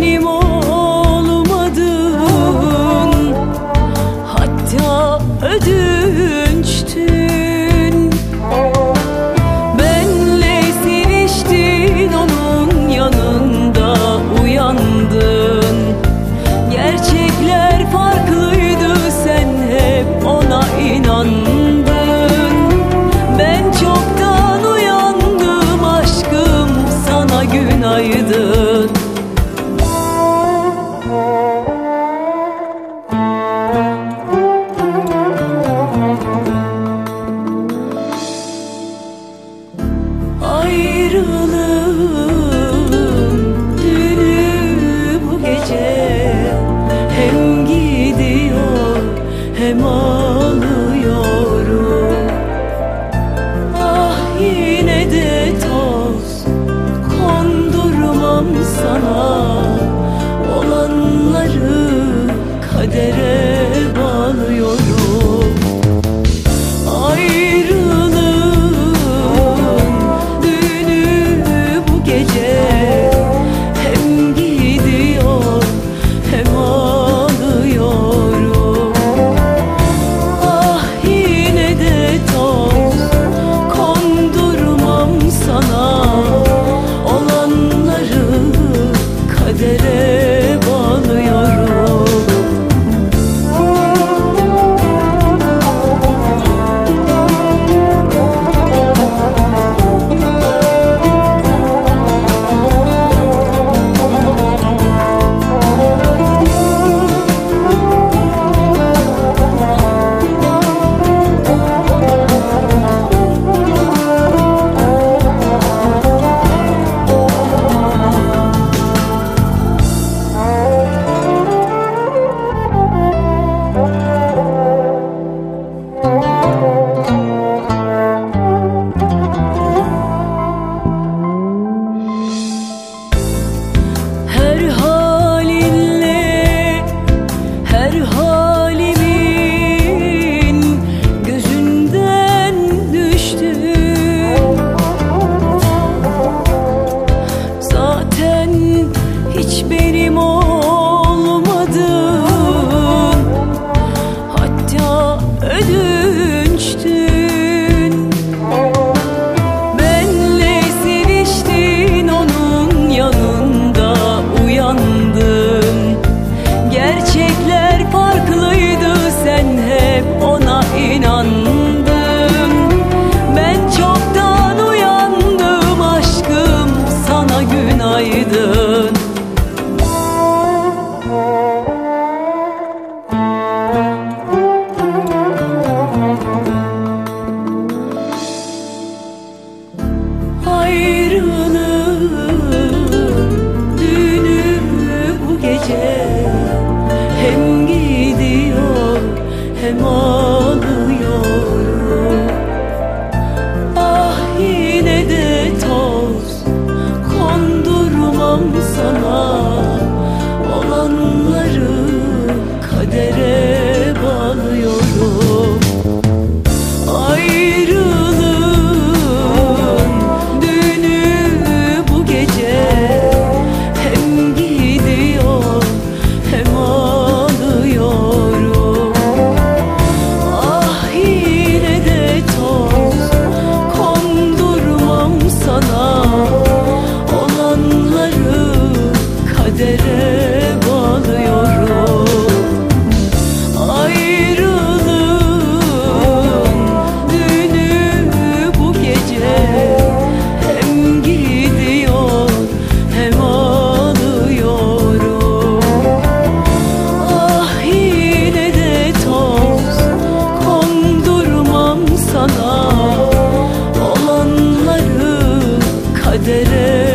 benim olmadın, hatta ödünçtün. Benle seviştin, onun yanında uyandın. Gerçekler farklıydı, sen hep ona inandın. Ben çoktan uyandım aşkım, sana günaydın. Ayrılığın dünü bu gece, hem gidiyor hem ağlıyorum. Ah yine de toz kondurmam sana, olanları kadere bağlıyorum. Ayrılığın dünü bu gece, hem gidiyor hem ağlıyorum. Ah yine de toz kondurmam sana, olanları kadere bağlıyorum. Her halinle, her halimin gözünden düştüm. Zaten hiç benim olmadın, hatta ödünçtün. Benle seviştin, onun yanında uyandın. Gerçekler farklıydı, sen hep ona inandın. Ben çoktan uyandım aşkım, sana günaydın. Ayrılığın dünü bu gece, hem gidiyor hem ağlıyorum. Ah yine de toz kondurmam sana, olanları kadere bağlıyorum. Ayrılığın dünü bu gece, hem gidiyor hem ağlıyorum. Ah yine de toz kondurmam sana, olanları kadere bağlıyorum. Ayrılığın dünü bu gece, hem gidiyor hem ağlıyorum. Ah yine de toz kondurmam sana, olanları kadere